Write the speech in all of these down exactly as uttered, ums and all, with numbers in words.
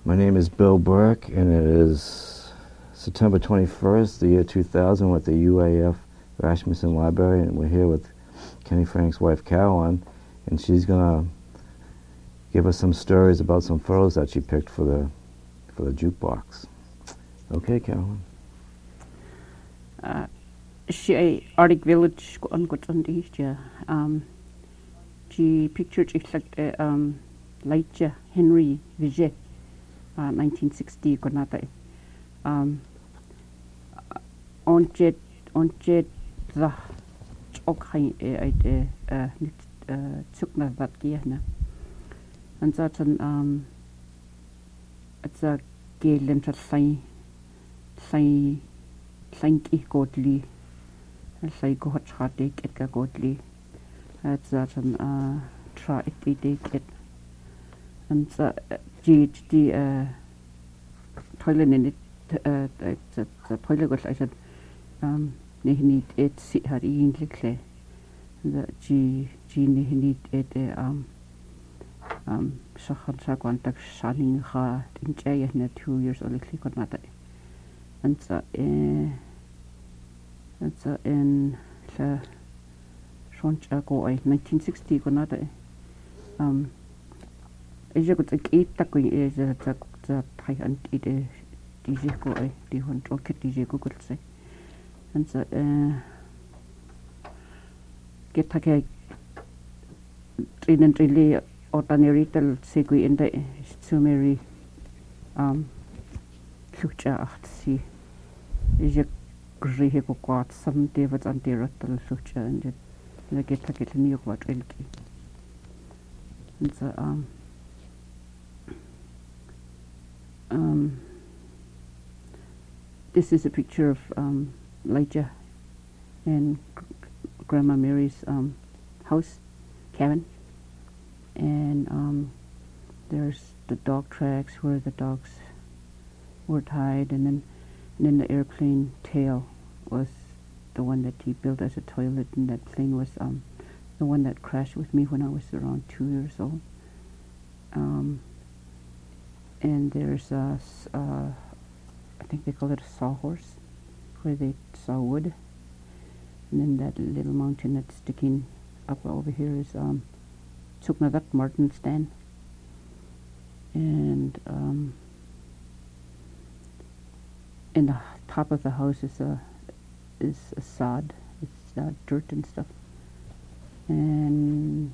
My name is Bill Burke, and it is September twenty-first, the year two thousand, with the U A F Rasmussen Library, and we're here with Kenny Frank's wife, Caroline, and she's going to give us some stories about some photos that she picked for the for the jukebox. Okay, Caroline. Uh, she Arctic Village on Gotlandisha. Um, she pictured it like um, Leitja Henry Viget, uh, nineteen sixty Gonata. Um, on jet on jet the okay I uh uh took na that gear and that um it's a galen to say say thank you godly and say go hot hot take it godly it's that an uh try it take it and the the uh toilet in it uh the the toilet was I said um ni niet et si har egentlig klæ the g g ni niet et um um så han så kontak shaning ha in jay na two years old click on that and so eh and so in the shonch ago I nineteen sixty gonada um is it a eight tak is a tak tak thai an it D J go I di hon rocket D J Google say and so uh get take train and really ordinary tel segui in the summary um future acht see is a grehe go quat some david and the future and the get take new york what really and so um um this is a picture of um Leitja and Grandma Mary's um, house cabin, and um, there's the dog tracks where the dogs were tied, and then and then the airplane tail was the one that he built as a toilet, and that plane was um, the one that crashed with me when I was around two years old. Um, and there's a, uh, I think they call it a sawhorse, where they saw wood, and then that little mountain that's sticking up over here is um, Tsuknadak Martin Stan, and um, in the top of the house is a is a sod, it's uh, dirt and stuff, and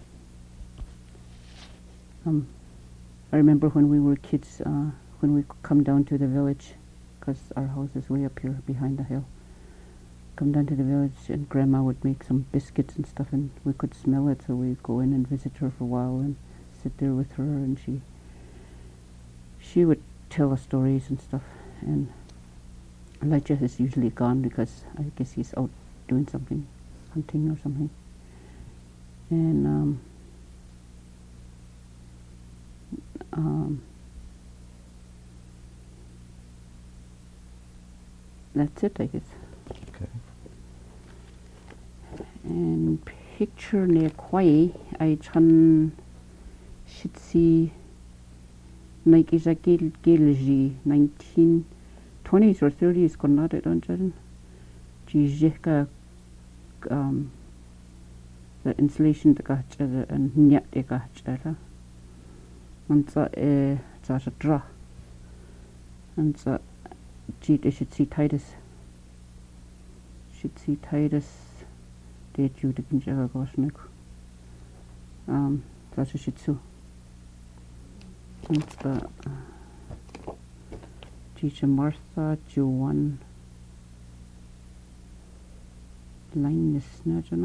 um, I remember when we were kids, uh, when we come down to the village, because our house is way up here behind the hill. Come down to the village and Grandma would make some biscuits and stuff and we could smell it, so we'd go in and visit her for a while and sit there with her, and she she would tell us stories and stuff, and Elijah is usually gone because I guess he's out doing something, hunting or something, and um, um that's it, I guess. Okay. And picture near Kwai, I chan should see like is a gil gilji nineteen twenties or thirties konade don't you? Jijeka um the installation the gachara and nyat the gachara. And so eh that's a draw. And so gee, they should see Titus. Should see Titus. They do the pinjaga gosnik. Um, that's a shih tzu. And the teacher Martha, Joanne, Linus, Najana.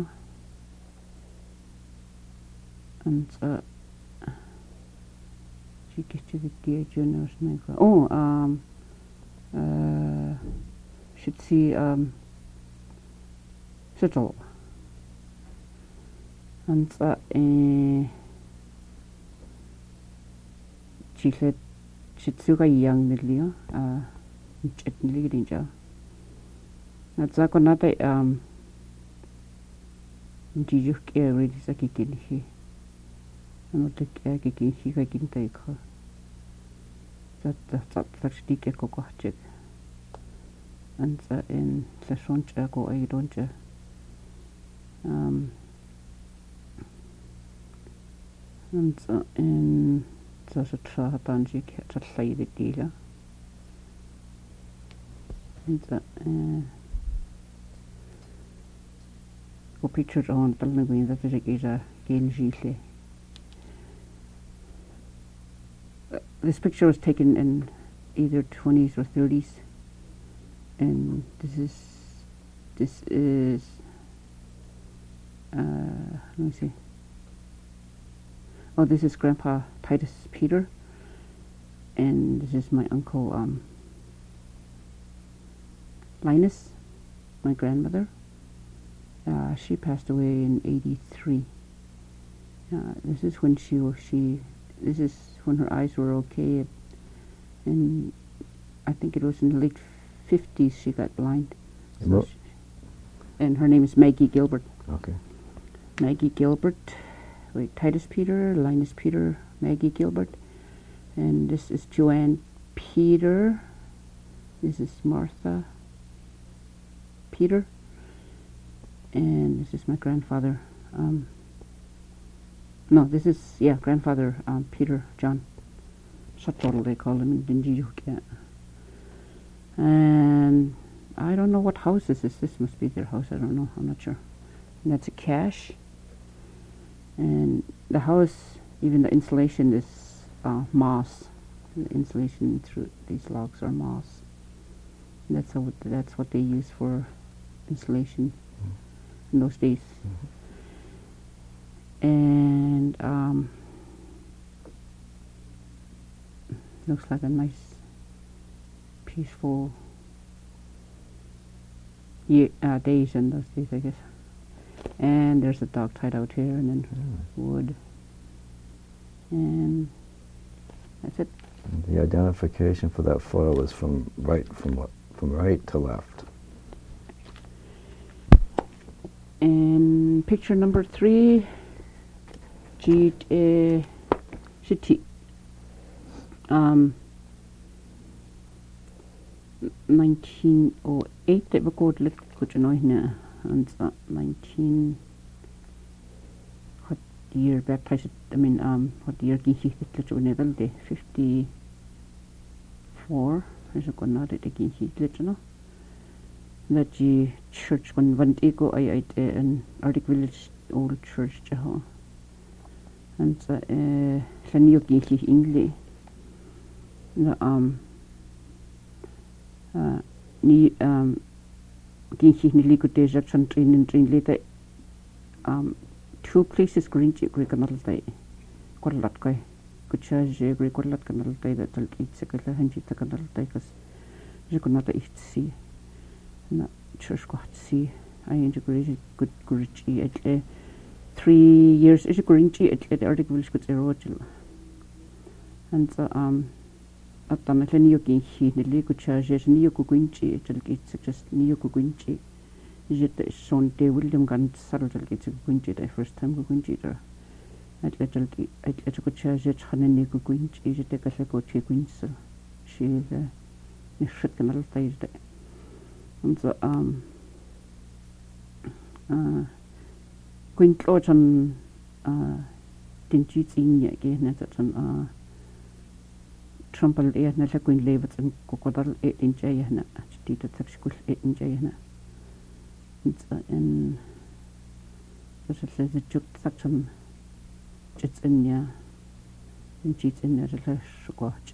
And uh, she gets to the gear juniors. Oh, um, uh, should see um, Settle. And so, uh, she said, Shitsuga young Nidlio, uh, Chetnili Dinja. That's a conate, um, Jijuk air ready Sakikin. He, and what the Kakin he can take her. that that that stick ko ko check and in session go I don't um and in such a tratanjik at lady dealer and uh go picture on the green that is a gain. This picture was taken in either twenties or thirties, and this is this is uh, let me see. Oh, this is Grandpa Titus Peter, and this is my uncle um, Linus, my grandmother. Uh, she passed away in eighty-three. Uh, this is when she was she. This is when her eyes were okay, and I think it was in the late fifties she got blind. So she, and her name is Maggie Gilbert. Okay. Maggie Gilbert. Wait, Titus Peter, Linus Peter, Maggie Gilbert, and this is Joanne Peter. This is Martha Peter, and this is my grandfather. Um, No, this is, yeah, grandfather um, Peter John. Shatol, they call him in Dinjijuk. And I don't know what house this is. This must be their house. I don't know. I'm not sure. And that's a cache. And the house, even the insulation is uh, moss. The insulation through these logs are moss. And that's how. That's what they use for insulation mm-hmm. in those days. Mm-hmm. And um, looks like a nice, peaceful year, uh, days in those days, I guess. And there's a dog tied out here, and then mm. wood, and that's it. The identification for that photo is from right from what from right to left. And picture number three. Jeet eh Shiti. Um nineteen oh eight det var godt lidt godt noget her. And uh, nineteen what year baptized I mean um what year gik det lidt under det fifty-four is it gonna det gik lidt no. That the church when went ego I I in Arctic Village old church jaha. And so, uh, Laniyo Ginchi Ingli. The um, uh, ni um, Ginchi Niliko Deja Chantrin and Train later. Um, two places green chip Greek another day. Korlatkai. Kuchaje Greek Korlat canal day that I'll eat second Hanji Takanal day because you could not eat see. Not church got see. I integrated good Gurichi at a three years is a green tea at the article which could erode. And so, um, at the Nioki, he nearly could charge as Nioku Guinchi, till it's just Nioku Guinchi. Is it the son de William Gun Saddle gets a Guinchi the first time Guinchi? At little at little could charge it Hananiku Guinchi, is it a Casako Guinchi? She is a Nishikanal phase. And so, um, uh, Quint on uh, Dinchits in again at an uh, Trumpel air, Nata Queen Labels and Cocodal eight in Jayana, Tita Taxicus eight in Jayana. And such as the juk section jits in ya, and cheats in there, the squatch.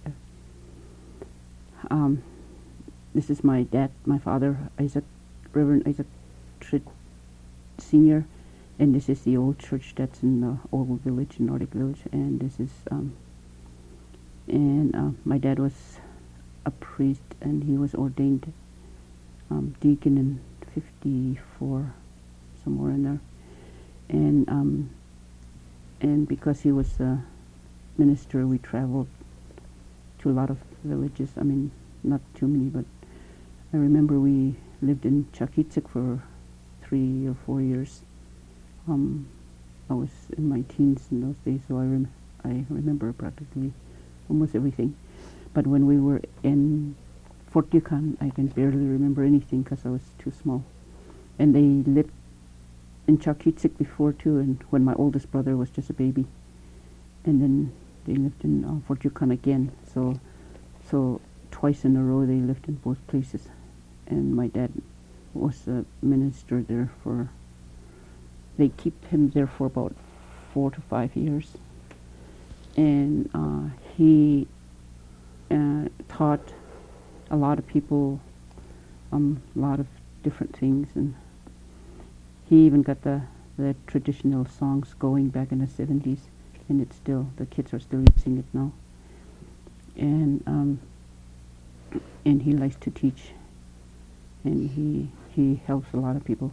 Um, this is my dad, my father, Isaac, Reverend Isaac Tritt Senior. And this is the old church that's in the old village, Nordic village. And this is, um, and uh, my dad was a priest, and he was ordained um, deacon in fifty-four, somewhere in there. And um, and because he was a minister, we traveled to a lot of villages. I mean, not too many, but I remember we lived in Chakitsik for three or four years. Um, I was in my teens in those days, so I rem I remember practically almost everything. but when we were in Fort Yukon, I can barely remember anything because I was too small. And they lived in Chakitsik before too, and when my oldest brother was just a baby. And then they lived in uh, Fort Yukon again. So, so twice in a row they lived in both places. And my dad was a minister there for, they keep him there for about four to five years. And uh, he uh, taught a lot of people um, a lot of different things, and he even got the, the traditional songs going back in the seventies, and it's still, the kids are still using it now. And um, and he likes to teach, and he he helps a lot of people.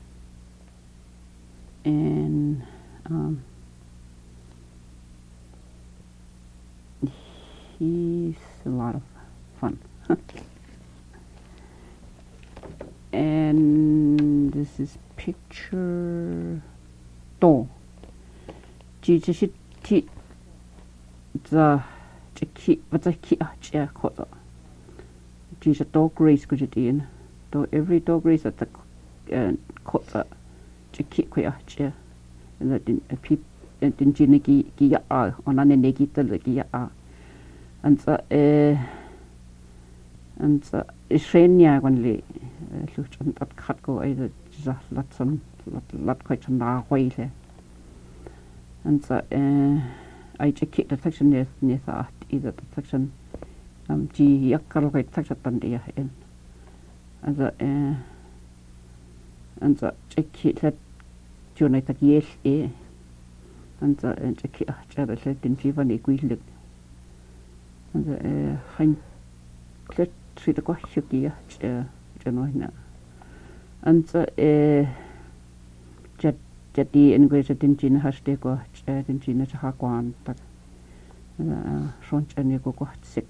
And um, he's a lot of fun. And this is picture two. Jesus ti the ki but the ki cha ko. Jesus dog race could it in. Though every dog race at the uh ko ki ko cha. And that in a peep and in jiniki ki ya on an negita ki ya. And so uh and so Ishenia when le looked on that cat go either just let some let quite a na whale. And so uh I just keep the section near near that either the section um G yakal quite section tandia in. And so uh and so just keep that unite that yes eh and so and just keep that let in Jivan equal. And so uh I'm let see the question uh Genoina. And so uh jet jetty in greater Dinjin hashtag or Dinjin Hakwan, but uh front and you go sick.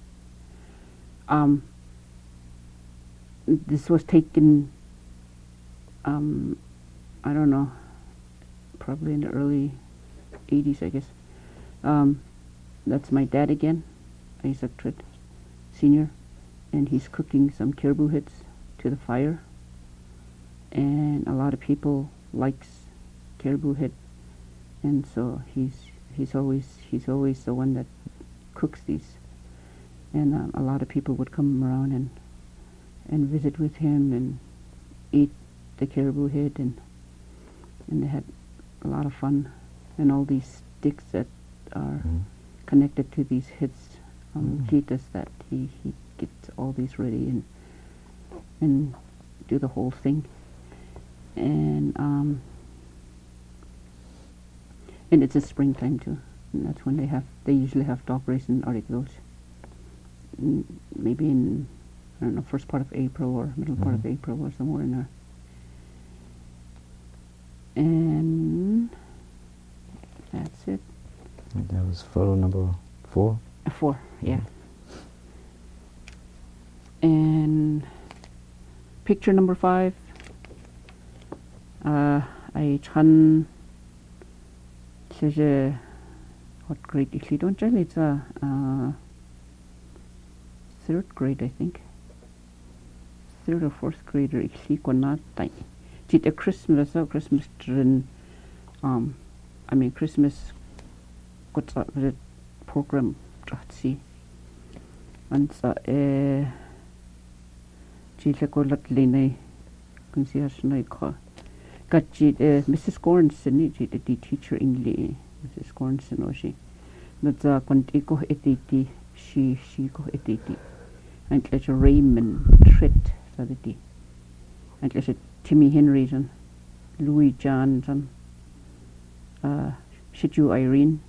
Um this was taken um I don't know, probably in the early eighties I guess. Um that's my dad again, Isaac Tritt Senior, and he's cooking some caribou heads to the fire, and a lot of people likes caribou head, and so he's he's always he's always the one that cooks these, and um, a lot of people would come around and and visit with him and eat the caribou head, and and they had a lot of fun, and all these sticks that are mm. connected to these heads. Um, mm. He does that. He he gets all these ready and and do the whole thing. And um, and it's a springtime too. And that's when they have. They usually have dog race in Arctic Village. Mm, maybe in I don't know, first part of April or middle mm. part of April or somewhere in there. And that's it. And that was photo number four. Uh, four, yeah. And picture number five. Uh, I chan says what grade is it? Don't tell me it's a uh, third grade, I think. Third or fourth grader. Is he not like? Did a Christmas or Christmas drin? Um, I mean Christmas. What's that? The program? See, and so eh. Chile colat lene, can see us no call. Got uh, Missus Gornson, the teacher English, Missus Gornson, or she. That's a quantico etiti, she, she go etiti. And let a Raymond Tritt, for the tea. And let a Timmy Henryson, Louis Johnson, uh, Shitu Irene.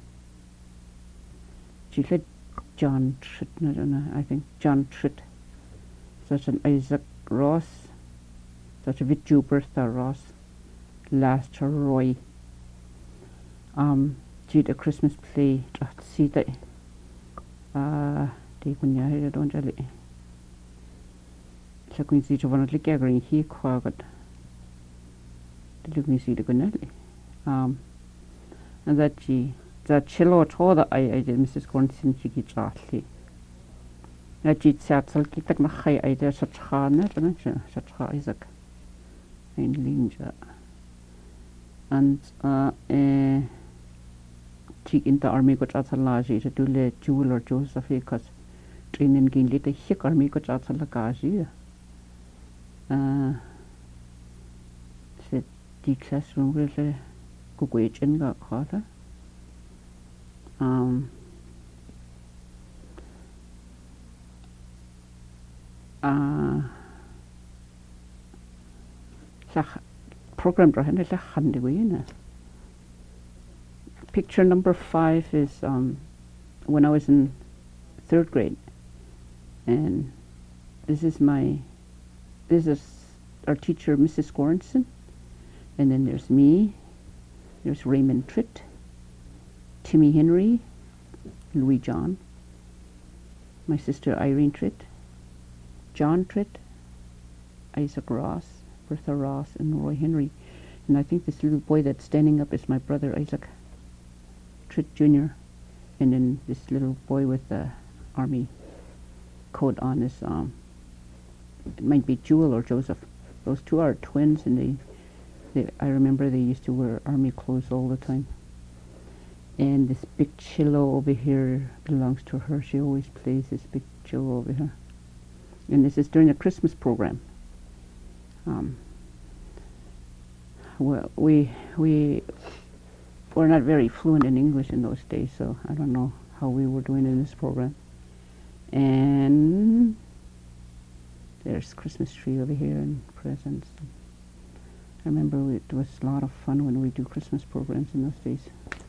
She let John Tritt, I don't know, I think John Tritt. Such an Isaac Ross, such a Vitu Bertha Ross, last Roy. Um, did a Christmas play, see that. Uh, they couldn't hear it on jelly. So, can see one of the gathering here, quaggot. The looking see the gunelli. Um, and that she, that chillo told that I, I did Missus Gornson, she gets awfully. na jit satsal kitak na khay ay der sa tchana tanan siya sa tcha Isaac in linja and uh eh tik in the army ko chatsal la ji to le jewel or Joseph because trinin gin lit a hik army ko chatsal la ka ji uh se tik classroom le ku ku chen ga kha um uh program drahen la khande wina. Picture number five is um when I was in third grade, and this is my this is our teacher Missus Goranson, and then there's me, there's Raymond Tritt, Timmy Henry, Louis John, my sister Irene Tritt, John Tritt, Isaac Ross, Bertha Ross, and Roy Henry. And I think this little boy that's standing up is my brother Isaac Tritt Junior And then this little boy with the army coat on is, um, it might be Jewel or Joseph. Those two are twins, and they, they, I remember they used to wear army clothes all the time. And this big cello over here belongs to her. She always plays this big cello over here. And this is during the Christmas program. Um, well, we we were not very fluent in English in those days, so I don't know how we were doing in this program. And there's Christmas tree over here and presents. I remember we, it was a lot of fun when we do Christmas programs in those days.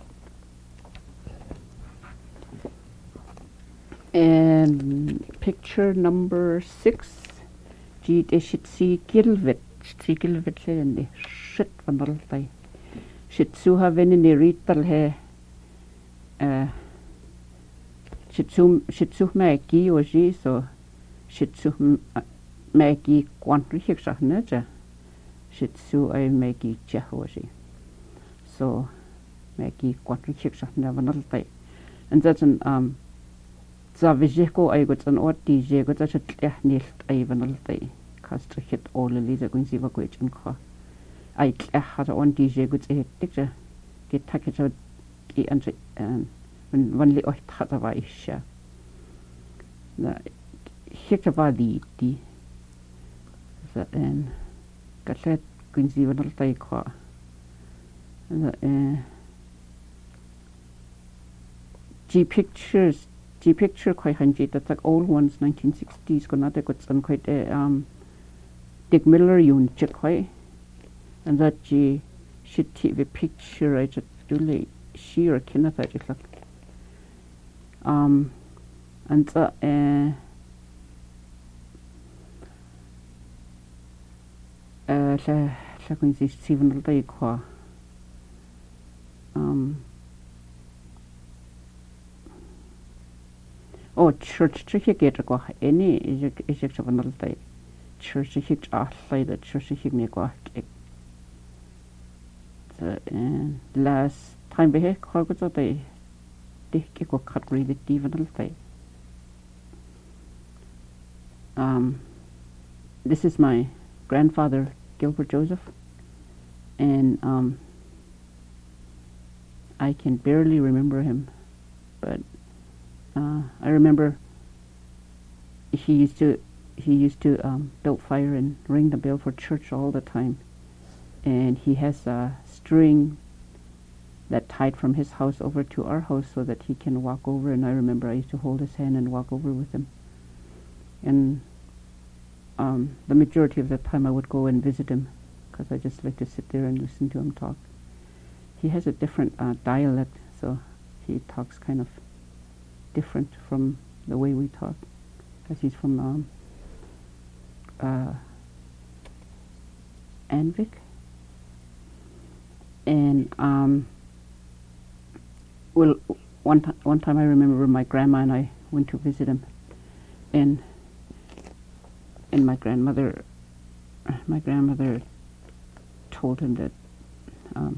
And picture number six. Jeet is it see Gilvit, see Gilvit in the shit van the day. Shit so have in the retail he. Uh, shit so shit so Maggie or she so shit so Maggie quantry hicks nature. Shit so I Maggie Jehoshi. So Maggie quantry hicks never not day. And that's an um. Za vijeko ay got an ot D J got a tleh nilt ay vanaltay cast hit all the leader going see what which and ca ay tleh had on D J got a picture get package out and when one li ot had a vaisha na hit a vadi di that and got let going see vanaltay ca and G pictures G picture quite handy that's like old ones nineteen sixties go not got some quite a um Dick Miller unit check quite and that G should take the picture I just do late she or Kenneth I just like um and that uh uh la la going to see seven day qua um oh church tricky get go any is it is it another day church hit off by the church hit me go the last time we had how good they they go cut really even day um this is my grandfather Gilbert Joseph and um I can barely remember him but Uh, I remember he used to he used to um, build fire and ring the bell for church all the time, and he has a string that tied from his house over to our house so that he can walk over. And I remember I used to hold his hand and walk over with him, and um, the majority of the time I would go and visit him because I just like to sit there and listen to him talk. He has a different uh, dialect, so he talks kind of different from the way we talk because he's from um, uh, Anvik and um, well one, t- one time I remember my grandma and I went to visit him and and my grandmother my grandmother told him that um,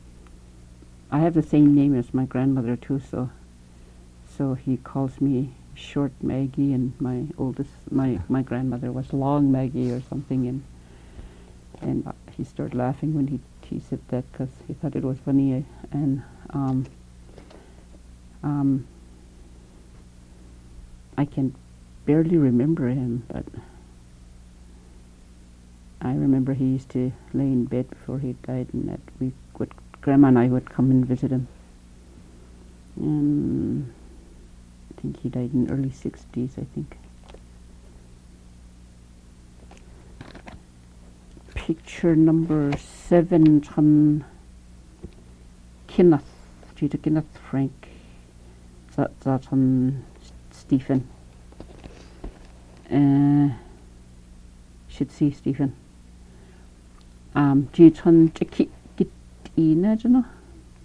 I have the same name as my grandmother too so So he calls me short Maggie, and my oldest, my, my grandmother was long Maggie or something, and and he started laughing when he he said that because he thought it was funny, and um, um, I can barely remember him, but I remember he used to lay in bed before he died, and that we would, Grandma and I would come and visit him. And I think he died in the early sixties, I think. Picture number seven, John Kenneth, Jeter Kenneth Frank, that's on Stephen. Uh, should see Stephen. Um, Jeter Jackie Ina, you know?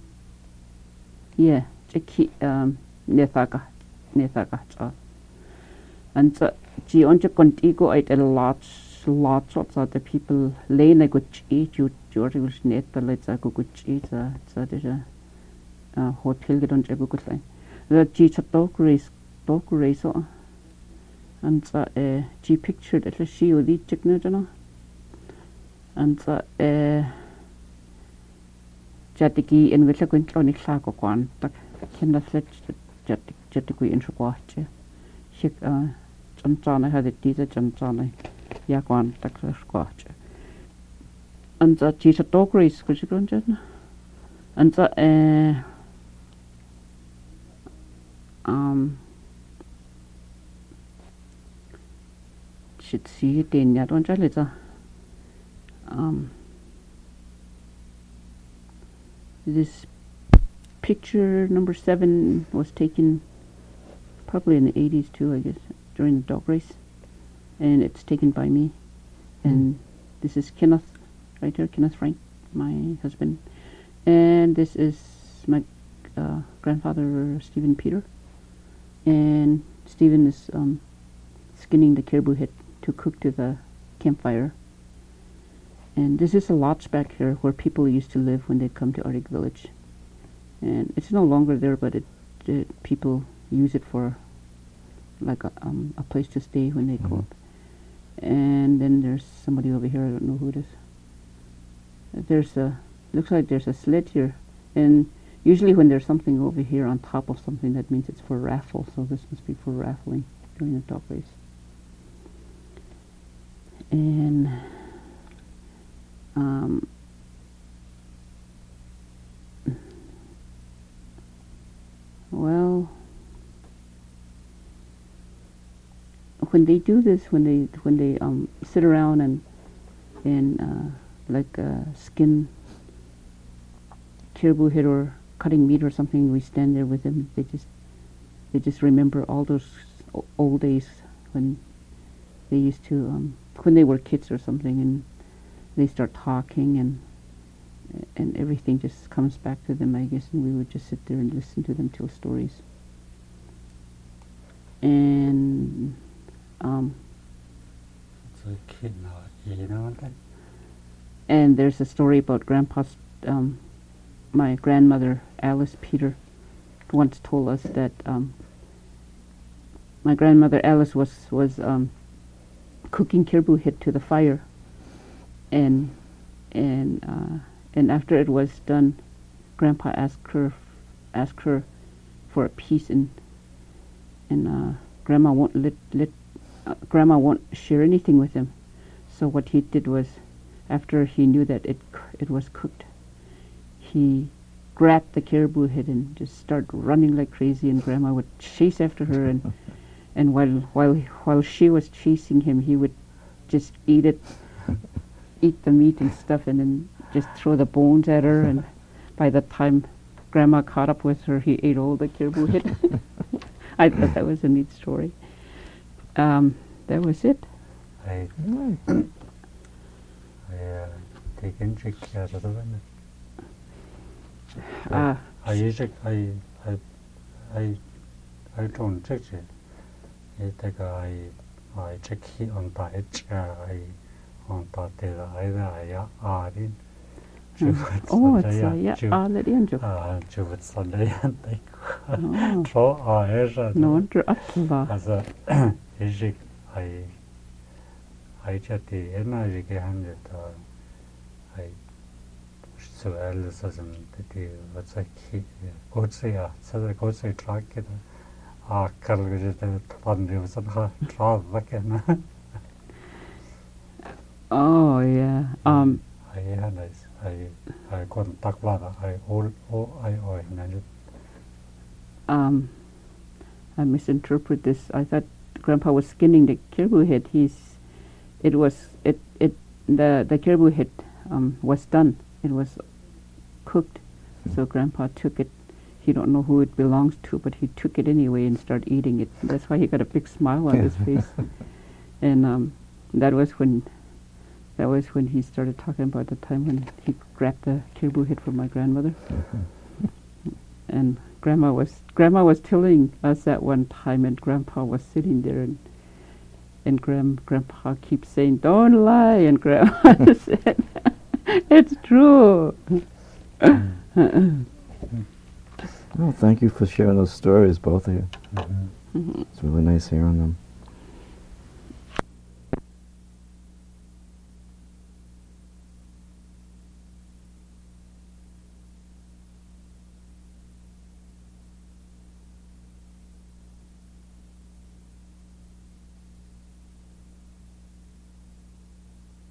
Yeah, Jackie um Nethaga, Nethaga. And so, G on Jacontigo, I did a lot. Lots of other people lay in a good eat you George was net the lights a good eat so there's a hotel get on every good line the G dog race dog race and so uh G pictured at least she would eat chicken you know and so uh Jatiki in which a going to lag of one but can the fletch Jatiki in Shuache she uh John John I had it teaser John John yeah, go on, that's a squatch. And that she's a dog race, could you go on, and that, uh, um, should see it in ya, don't you, little? Um, this picture number seven was taken probably in the eighties too, I guess, during the dog race. And it's taken by me. And this is Kenneth, right here, Kenneth Frank, my husband. And this is my uh, grandfather, Stephen Peter. And Stephen is um, skinning the caribou head to cook to the campfire. And this is a lodge back here where people used to live when they'd come to Arctic Village. And it's no longer there, but it, it people use it for like a, um, a place to stay when they mm-hmm. go up. And then there's somebody over here, I don't know who it is. There's a, looks like there's a sled here. And usually when there's something over here on top of something, that means it's for raffle. So this must be for raffling during the dog race. And, um, well, when they do this, when they when they um sit around and and uh, like uh, skin caribou head or cutting meat or something, we stand there with them. They just they just remember all those o- old days when they used to um, when they were kids or something, and they start talking and and everything just comes back to them, I guess. And we would just sit there and listen to them tell stories. And Um, it's a kid now, you know that? And there's a story about Grandpa's, um, my grandmother, Alice Peter, once told us that um, my grandmother Alice was, was um, cooking caribou head to the fire. And and uh, and after it was done, Grandpa asked her asked her for a piece, and and uh, Grandma won't let let Uh, Grandma won't share anything with him. So what he did was, after he knew that it it was cooked, he grabbed the caribou head and just started running like crazy, and Grandma would chase after her, and and while while while she was chasing him, he would just eat it, eat the meat and stuff, and then just throw the bones at her. And by the time Grandma caught up with her, he ate all the caribou head. I thought that was a neat story. Um, that was it. I, I uh, taken check out of the one. Uh, I check. I I I I don't check it. I take I I check it on the edge. I on the the I I I did. Oh, it's uh, yeah. Ah, let in. Ah, just Sunday and Oh. Tro a Asia. No wonder Atva. As a Asia, I I chat the energy hundred. I so Alice as in the what's like go say a so the go say track it. Ah, Carl is the one there was a trial like Oh yeah. Um. I had nice. I I got talk about I all all I owe and Um. I misinterpret this. I thought Grandpa was skinning the caribou head. He's. It was it it the the caribou head um was done. It was cooked. So Grandpa took it. He don't know who it belongs to, but he took it anyway and started eating it. That's why he got a big smile on his face. And um, that was when. That was when he started talking about the time when he grabbed the caribou head from my grandmother. And Grandma was Grandma was telling us that one time, and Grandpa was sitting there, and and Grand, Grandpa keeps saying, "Don't lie," and Grandma said, "It's true." Well, thank you for sharing those stories, both of you. mm-hmm. Mm-hmm. It's really nice hearing them.